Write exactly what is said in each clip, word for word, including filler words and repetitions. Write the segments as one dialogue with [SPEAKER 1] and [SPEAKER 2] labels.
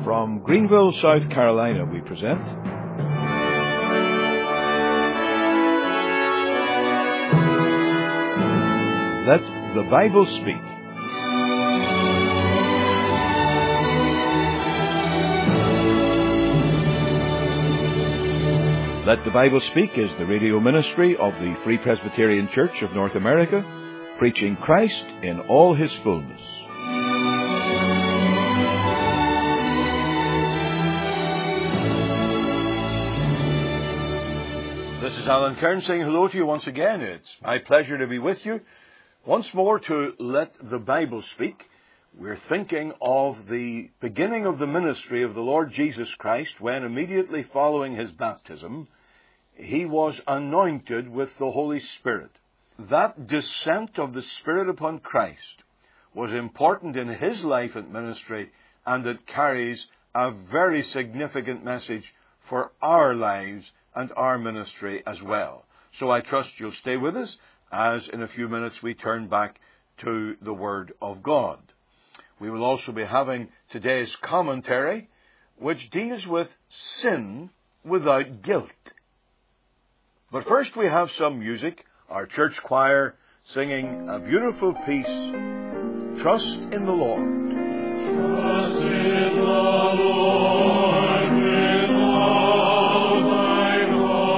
[SPEAKER 1] From Greenville, South Carolina, we present Let the Bible Speak. Let the Bible Speak is the radio ministry of the Free Presbyterian Church of North America, preaching Christ in all His fullness. This is Alan Kern saying hello to you once again. It's my pleasure to be with you once more to Let the Bible Speak. We're thinking of the beginning of the ministry of the Lord Jesus Christ when, immediately following His baptism, He was anointed with the Holy Spirit. That descent of the Spirit upon Christ was important in His life and ministry, and it carries a very significant message for our lives and our ministry as well. So I trust you'll stay with us as in a few minutes we turn back to the Word of God. We will also be having today's commentary, which deals with sin without guilt. But first we have some music, our church choir singing a beautiful piece, Trust in the Lord.
[SPEAKER 2] Trust in the Lord with all thine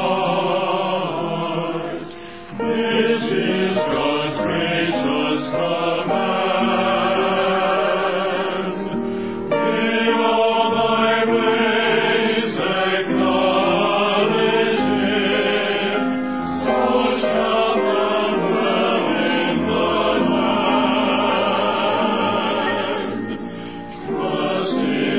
[SPEAKER 2] heart. This is God's gracious command. In all thy ways acknowledge Him, so shalt thou dwell in the land. Trust in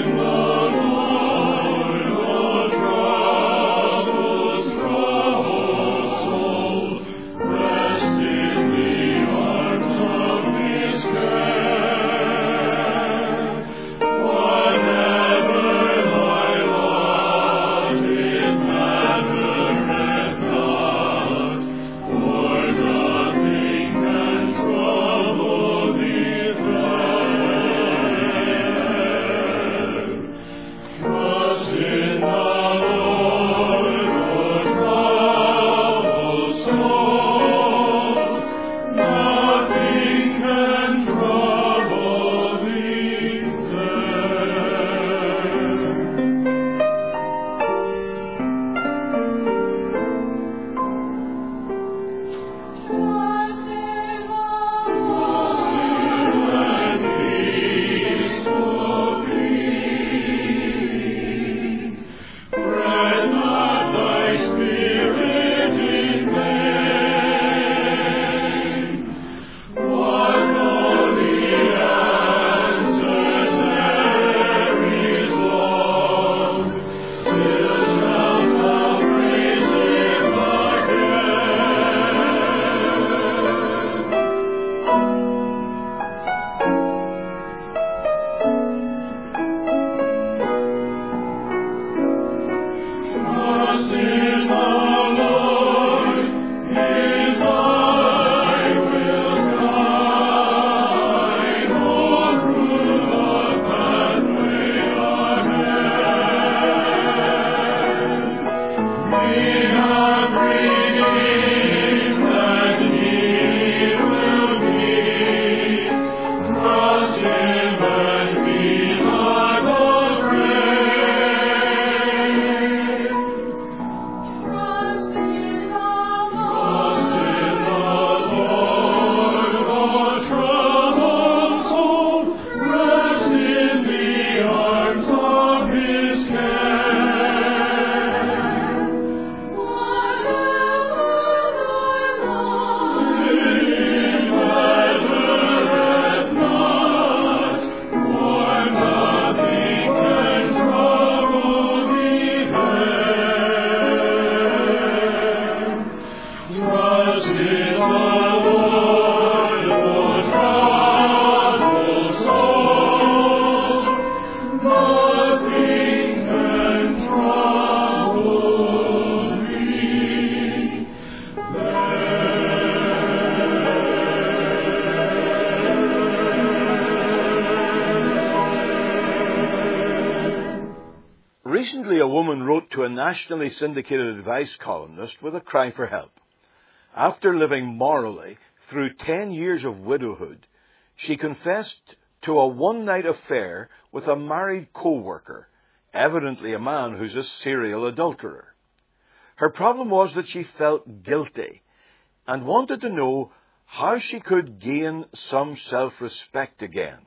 [SPEAKER 1] Recently, a woman wrote to a nationally syndicated advice columnist with a cry for help. After living morally through ten years of widowhood, she confessed to a one-night affair with a married co-worker, evidently a man who's a serial adulterer. Her problem was that she felt guilty and wanted to know how she could gain some self-respect again.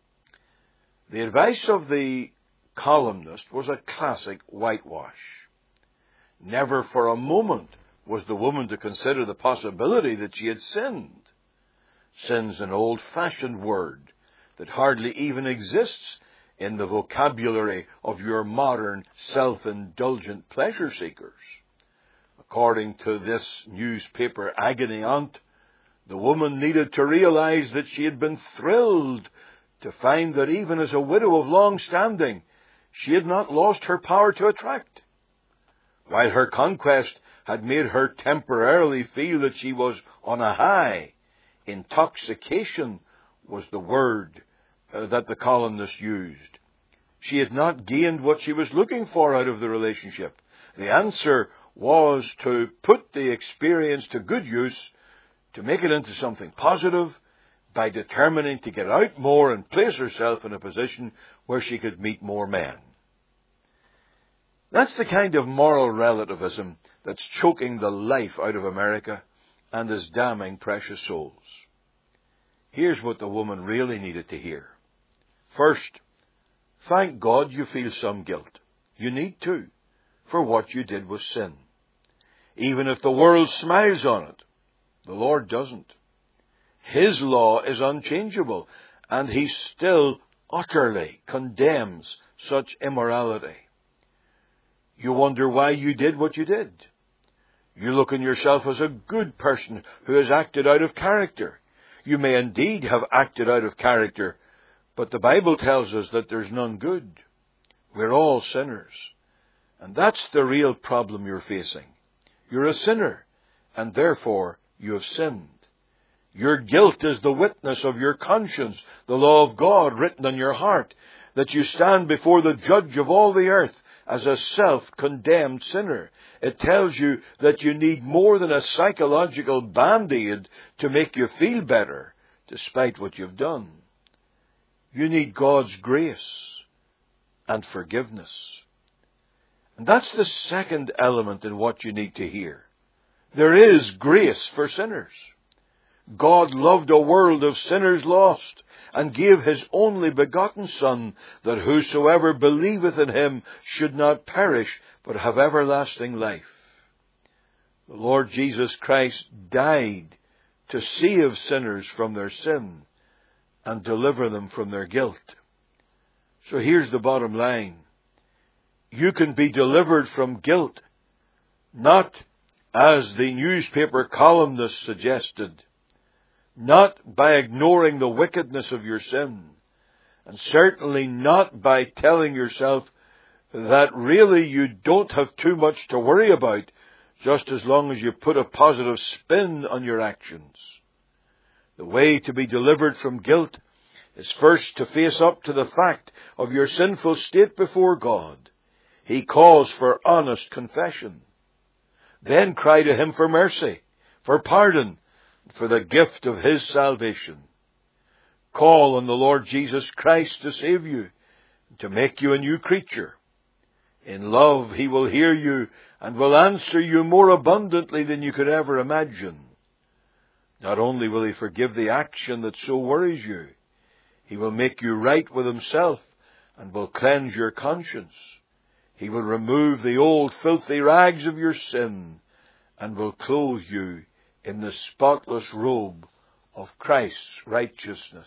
[SPEAKER 1] The advice of the columnist was a classic whitewash. Never for a moment was the woman to consider the possibility that she had sinned. Sin's an old-fashioned word that hardly even exists in the vocabulary of your modern self-indulgent pleasure seekers. According to this newspaper agony aunt, the woman needed to realize that she had been thrilled to find that even as a widow of long standing, she had not lost her power to attract. While her conquest had made her temporarily feel that she was on a high, intoxication was the word uh, that the columnist used. She had not gained what she was looking for out of the relationship. The answer was to put the experience to good use, to make it into something positive, by determining to get out more and place herself in a position where she could meet more men. That's the kind of moral relativism that's choking the life out of America and is damning precious souls. Here's what the woman really needed to hear. First, thank God you feel some guilt. You need to, for what you did was sin. Even if the world smiles on it, the Lord doesn't. His law is unchangeable, and He still utterly condemns such immorality. You wonder why you did what you did. You look on yourself as a good person who has acted out of character. You may indeed have acted out of character, but the Bible tells us that there's none good. We're all sinners. And that's the real problem you're facing. You're a sinner, and therefore you have sinned. Your guilt is the witness of your conscience, the law of God written on your heart, that you stand before the judge of all the earth as a self-condemned sinner. It tells you that you need more than a psychological band-aid to make you feel better, despite what you've done. You need God's grace and forgiveness. And that's the second element in what you need to hear. There is grace for sinners. God loved a world of sinners lost, and gave His only begotten Son, that whosoever believeth in Him should not perish, but have everlasting life. The Lord Jesus Christ died to save sinners from their sin and deliver them from their guilt. So here's the bottom line. You can be delivered from guilt, not as the newspaper columnist suggested, not by ignoring the wickedness of your sin, and certainly not by telling yourself that really you don't have too much to worry about, just as long as you put a positive spin on your actions. The way to be delivered from guilt is first to face up to the fact of your sinful state before God. He calls for honest confession. Then cry to Him for mercy, for pardon, for the gift of His salvation. Call on the Lord Jesus Christ to save you, to make you a new creature. In love, He will hear you and will answer you more abundantly than you could ever imagine. Not only will He forgive the action that so worries you, He will make you right with Himself and will cleanse your conscience. He will remove the old filthy rags of your sin and will clothe you in the spotless robe of Christ's righteousness.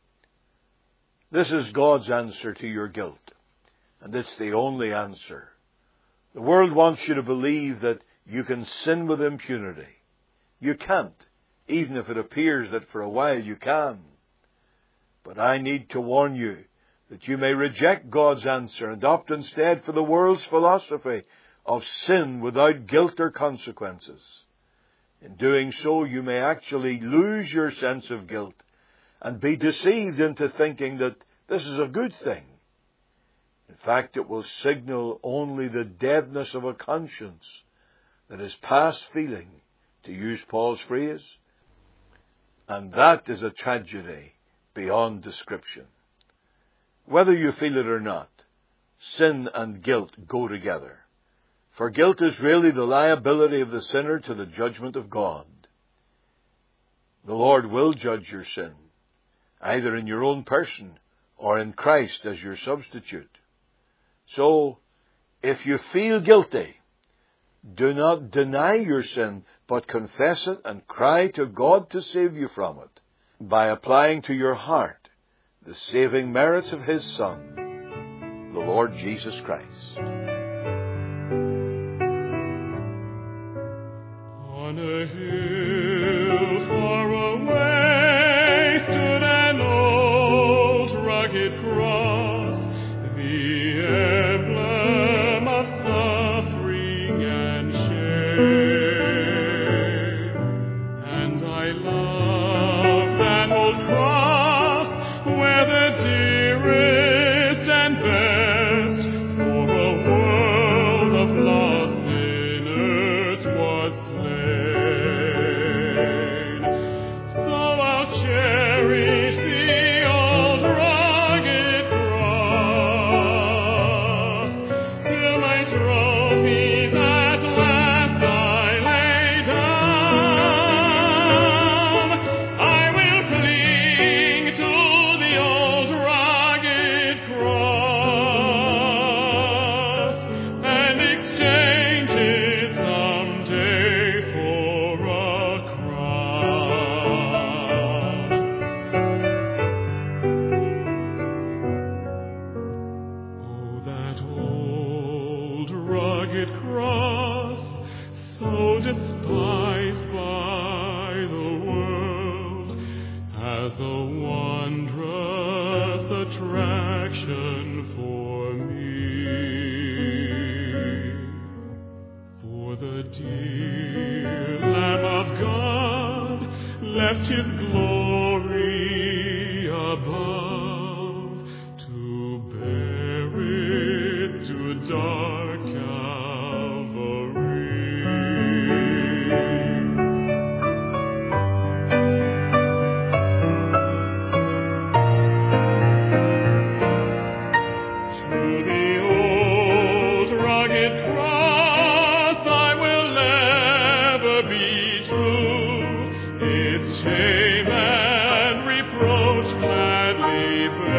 [SPEAKER 1] This is God's answer to your guilt, and it's the only answer. The world wants you to believe that you can sin with impunity. You can't, even if it appears that for a while you can. But I need to warn you that you may reject God's answer and opt instead for the world's philosophy of sin without guilt or consequences. In doing so, you may actually lose your sense of guilt and be deceived into thinking that this is a good thing. In fact, it will signal only the deadness of a conscience that is past feeling, to use Paul's phrase. And that is a tragedy beyond description. Whether you feel it or not, sin and guilt go together. For guilt is really the liability of the sinner to the judgment of God. The Lord will judge your sin, either in your own person or in Christ as your substitute. So, if you feel guilty, do not deny your sin, but confess it and cry to God to save you from it by applying to your heart the saving merits of His Son, the Lord Jesus Christ.
[SPEAKER 2] On a hill far away stood an old rugged cross, the emblem of suffering and shame. And I love that old cross where the dearest and best for a world of lost sinners was slain. So I'll cherish the old rugged cross till my trophies at last I lay down. I will cling to the old rugged cross and exchange it someday for a crown. Oh, that old rugged cross, so despised by the world, has a wondrous attraction for me. For the dear Lamb of God left His glory above to bear it to dark Calvary. To the old rugged cross I will ever be true, its shame and reproach gladly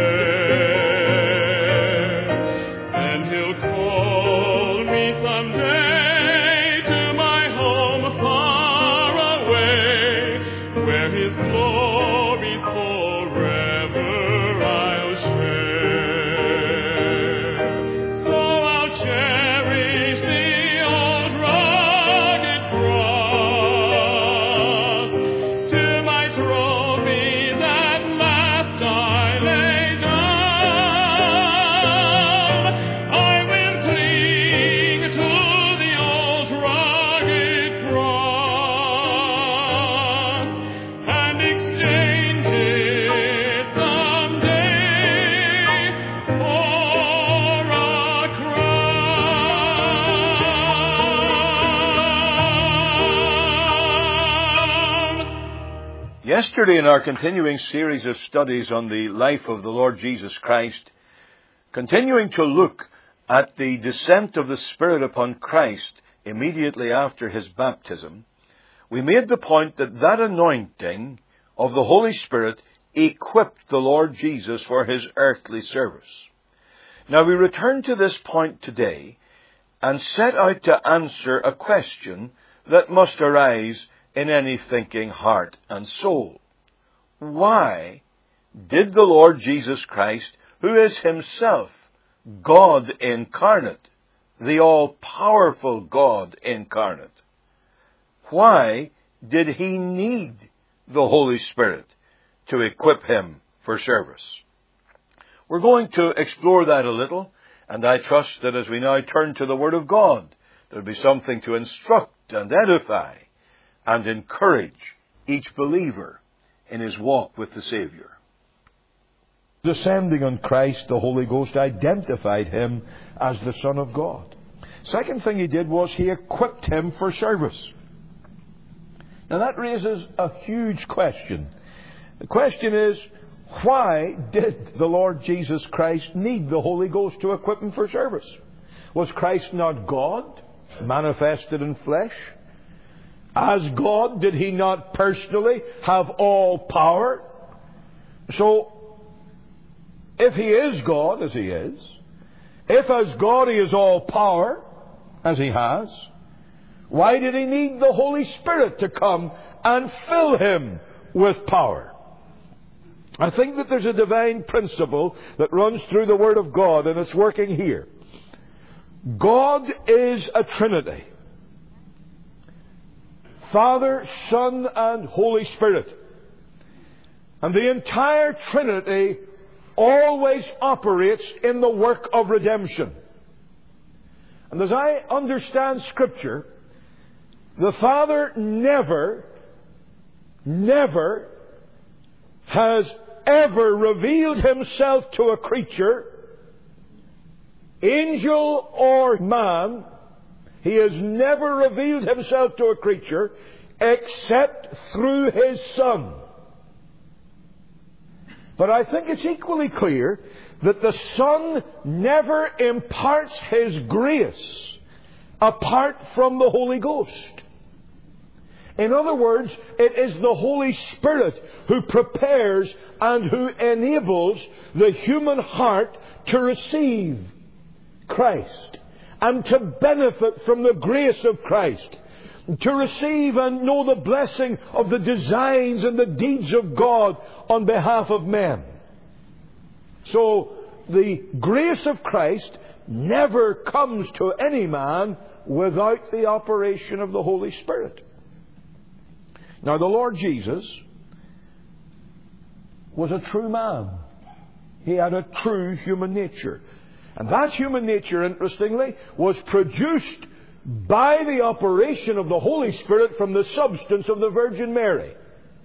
[SPEAKER 2] bear. And He'll call me someday to my home far away, where His glories forever I'll share. So I'll cherish the old rugged cross till my trophies at last I lay down. I will cling to the old rugged cross and exchange it someday for a crown.
[SPEAKER 1] Yesterday, in our continuing series of studies on the life of the Lord Jesus Christ, continuing to look at the descent of the Spirit upon Christ immediately after His baptism, we made the point that that anointing of the Holy Spirit equipped the Lord Jesus for His earthly service. Now we return to this point today and set out to answer a question that must arise in any thinking heart and soul. Why did the Lord Jesus Christ, who is Himself God incarnate, the all-powerful God incarnate, why did He need the Holy Spirit to equip Him for service? We're going to explore that a little, and I trust that as we now turn to the Word of God, there'll be something to instruct and edify and encourage each believer in his walk with the Savior. descending on Christ, the Holy Ghost identified Him as the Son of God. Second thing He did was He equipped Him for service. Now that raises a huge question. The question is, why did the Lord Jesus Christ need the Holy Ghost to equip Him for service? Was Christ not God, manifested in flesh? As God, did He not personally have all power? So, if He is God, as He is, if as God He is all power, as He has, why did He need the Holy Spirit to come and fill Him with power? I think that there's a divine principle that runs through the Word of God, and it's working here. God is a Trinity. Father, Son, and Holy Spirit. And the entire Trinity always operates in the work of redemption. And as I understand Scripture, the Father never, never has ever revealed Himself to a creature, angel or man. He has never revealed Himself to a creature except through His Son. But I think it's equally clear that the Son never imparts His grace apart from the Holy Ghost. In other words, it is the Holy Spirit who prepares and who enables the human heart to receive Christ and to benefit from the grace of Christ, to receive and know the blessing of the designs and the deeds of God on behalf of men. So, the grace of Christ never comes to any man without the operation of the Holy Spirit. Now, the Lord Jesus was a true man. He had a true human nature. And that human nature, interestingly, was produced by the operation of the Holy Spirit from the substance of the Virgin Mary.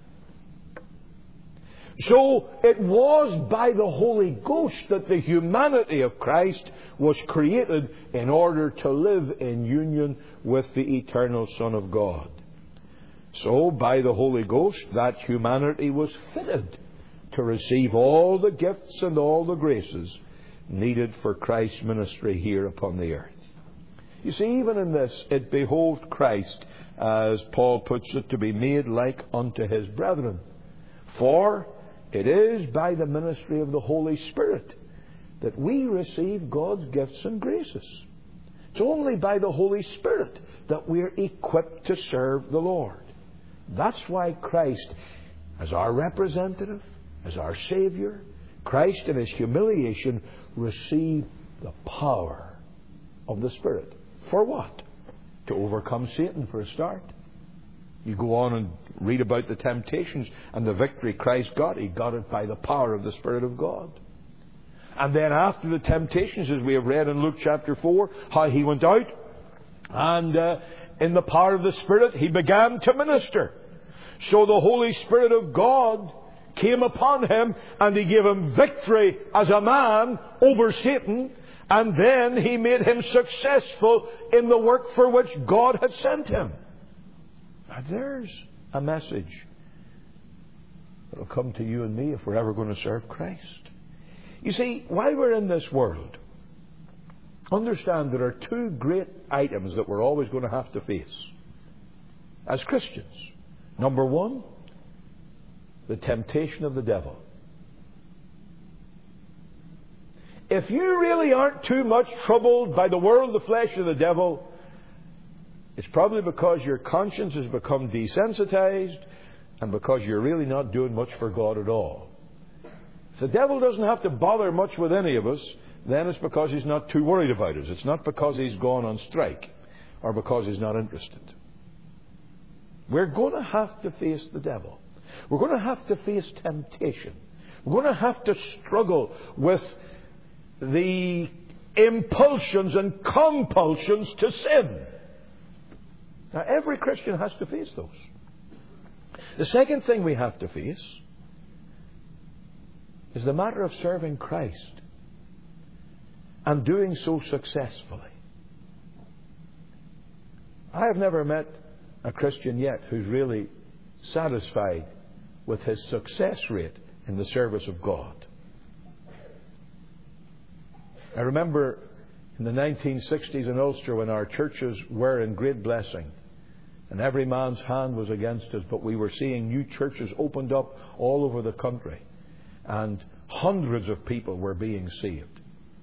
[SPEAKER 1] So, it was by the Holy Ghost that the humanity of Christ was created in order to live in union with the eternal Son of God. So, by the Holy Ghost, that humanity was fitted to receive all the gifts and all the graces needed for Christ's ministry here upon the earth. You see, even in this, it behoved Christ, as Paul puts it, to be made like unto His brethren. For it is by the ministry of the Holy Spirit that we receive God's gifts and graces. It's only by the Holy Spirit that we're equipped to serve the Lord. That's why Christ, as our representative, as our Savior, Christ in His humiliation received the power of the Spirit. For what? To overcome Satan, for a start. You go on and read about the temptations and the victory Christ got. He got it by the power of the Spirit of God. And then after the temptations, as we have read in Luke chapter four, how He went out and uh, in the power of the Spirit He began to minister. So the Holy Spirit of God came upon Him and He gave Him victory as a man over Satan. And then He made Him successful in the work for which God had sent Him. Now there's a message that will come to you and me if we're ever going to serve Christ. You see, while we're in this world, understand there are two great items that we're always going to have to face as Christians. Number one, the temptation of the devil. If you really aren't too much troubled by the world, the flesh, and the devil, it's probably because your conscience has become desensitized and because you're really not doing much for God at all. If the devil doesn't have to bother much with any of us, then it's because he's not too worried about us. It's not because he's gone on strike or because he's not interested. We're going to have to face the devil. We're going to have to face temptation. We're going to have to struggle with the impulsions and compulsions to sin. Now, every Christian has to face those. The second thing we have to face is the matter of serving Christ and doing so successfully. I have never met a Christian yet who's really satisfied with his success rate in the service of God. I remember in the nineteen sixties in Ulster when our churches were in great blessing and every man's hand was against us, but we were seeing new churches opened up all over the country and hundreds of people were being saved.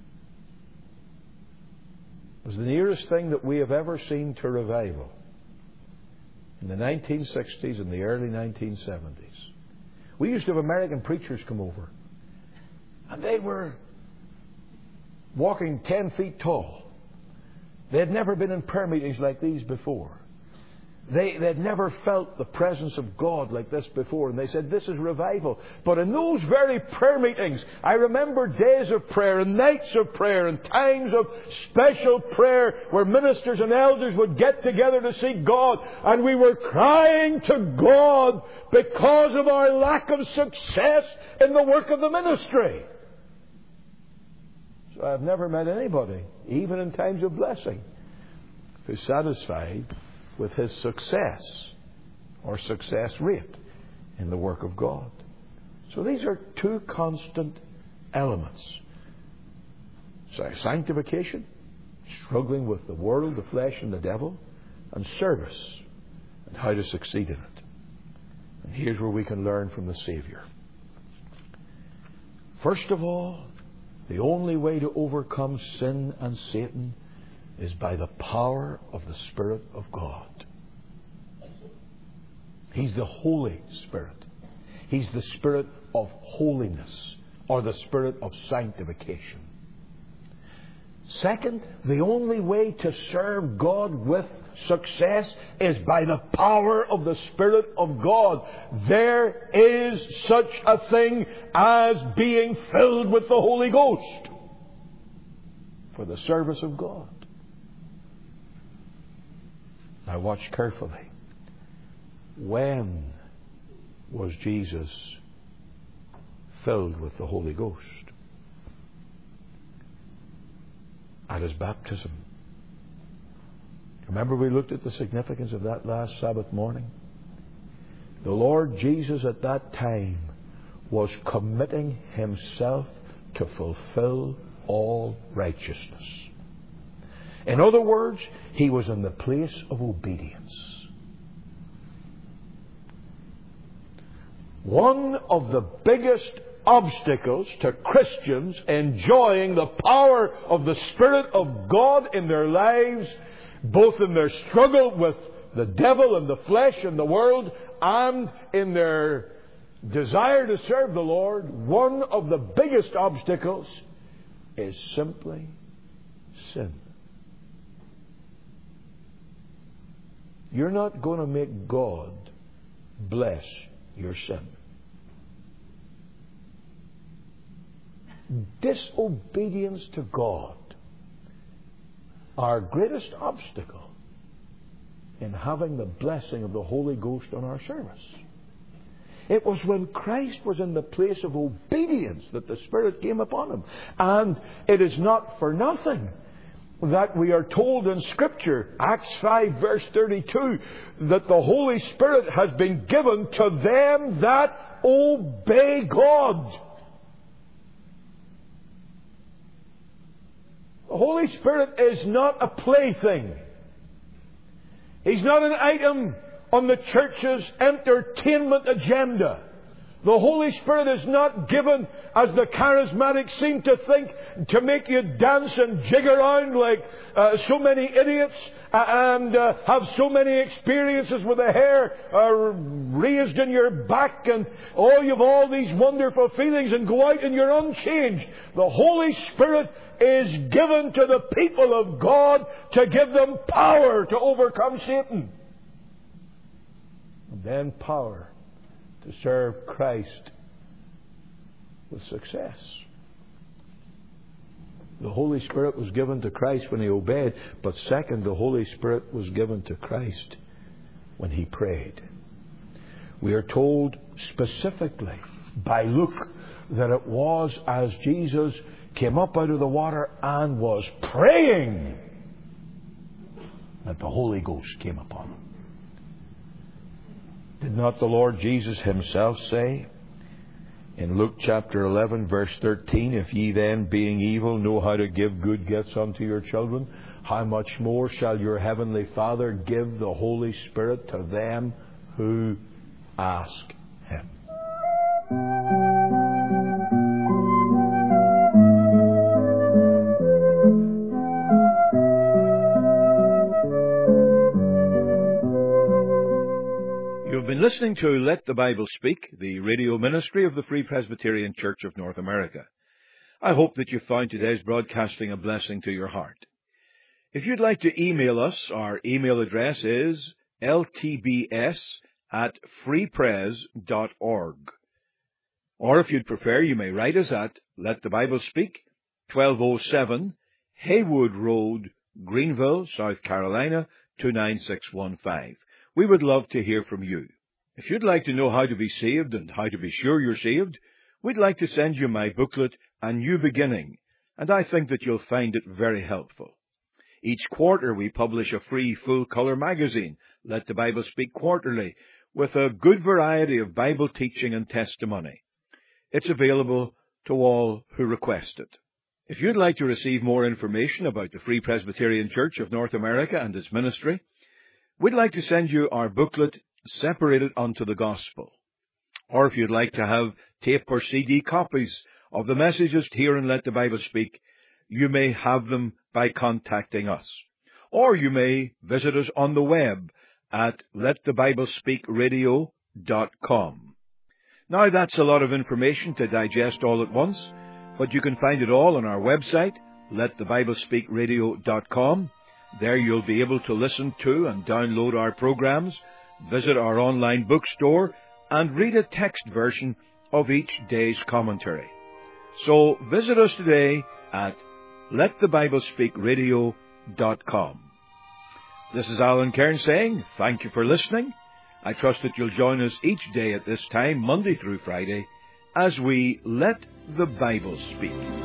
[SPEAKER 1] It was the nearest thing that we have ever seen to revival in the nineteen sixties and the early nineteen seventies. We used to have American preachers come over, and they were walking ten feet tall. They had never been in prayer meetings like these before. They had never felt the presence of God like this before. And they said, this is revival. But in those very prayer meetings, I remember days of prayer and nights of prayer and times of special prayer where ministers and elders would get together to seek God. And we were crying to God because of our lack of success in the work of the ministry. So I've never met anybody, even in times of blessing, who's satisfied with his success or success rate in the work of God. So these are two constant elements. So sanctification, struggling with the world, the flesh and the devil, and service and how to succeed in it. And here's where we can learn from the Savior. First of all, the only way to overcome sin and Satan is by the power of the Spirit of God. He's the Holy Spirit. He's the Spirit of holiness, or the Spirit of sanctification. Second, the only way to serve God with success is by the power of the Spirit of God. There is such a thing as being filled with the Holy Ghost for the service of God. Now watch carefully. When was Jesus filled with the Holy Ghost? At his baptism. Remember we looked at the significance of that last Sabbath morning? The Lord Jesus at that time was committing himself to fulfill all righteousness. In other words, he was in the place of obedience. One of the biggest obstacles to Christians enjoying the power of the Spirit of God in their lives, both in their struggle with the devil and the flesh and the world, and in their desire to serve the Lord, one of the biggest obstacles is simply sin. You're not going to make God bless your sin. Disobedience to God, our greatest obstacle in having the blessing of the Holy Ghost on our service. It was when Christ was in the place of obedience that the Spirit came upon him. And it is not for nothing that we are told in Scripture, Acts five verse thirty-two, that the Holy Spirit has been given to them that obey God. The Holy Spirit is not a plaything. He's not an item on the church's entertainment agenda. The Holy Spirit is not given, as the charismatics seem to think, to make you dance and jig around like uh, so many idiots uh, and uh, have so many experiences with the hair uh, raised in your back and oh, you've all these wonderful feelings and go out and you're unchanged. The Holy Spirit is given to the people of God to give them power to overcome Satan. And then power to serve Christ with success. The Holy Spirit was given to Christ when he obeyed, but second, the Holy Spirit was given to Christ when he prayed. We are told specifically by Luke that it was as Jesus came up out of the water and was praying that the Holy Ghost came upon him. Did not the Lord Jesus himself say in Luke chapter eleven verse thirteen, if ye then, being evil, know how to give good gifts unto your children, how much more shall your heavenly Father give the Holy Spirit to them who ask him? You've been listening to Let the Bible Speak, the radio ministry of the Free Presbyterian Church of North America. I hope that you found today's broadcasting a blessing to your heart. If you'd like to email us, our email address is l t b s at free pres dot org. Or if you'd prefer, you may write us at Let the Bible Speak, twelve oh seven Haywood Road, Greenville, South Carolina, two nine six one five. We would love to hear from you. If you'd like to know how to be saved and how to be sure you're saved, we'd like to send you my booklet, A New Beginning, and I think that you'll find it very helpful. Each quarter we publish a free full-color magazine, Let the Bible Speak Quarterly, with a good variety of Bible teaching and testimony. It's available to all who request it. If you'd like to receive more information about the Free Presbyterian Church of North America and its ministry, we'd like to send you our booklet, Separated unto the Gospel. Or if you'd like to have tape or C D copies of the messages here in Let the Bible Speak, you may have them by contacting us. Or you may visit us on the web at let the bible speak radio dot com. Now that's a lot of information to digest all at once, but you can find it all on our website, let the bible speak radio dot com. There you'll be able to listen to and download our programs, visit our online bookstore, and read a text version of each day's commentary. So visit us today at let the bible speak radio dot com. This is Alan Cairns saying thank you for listening. I trust that you'll join us each day at this time, Monday through Friday, as we Let the Bible Speak.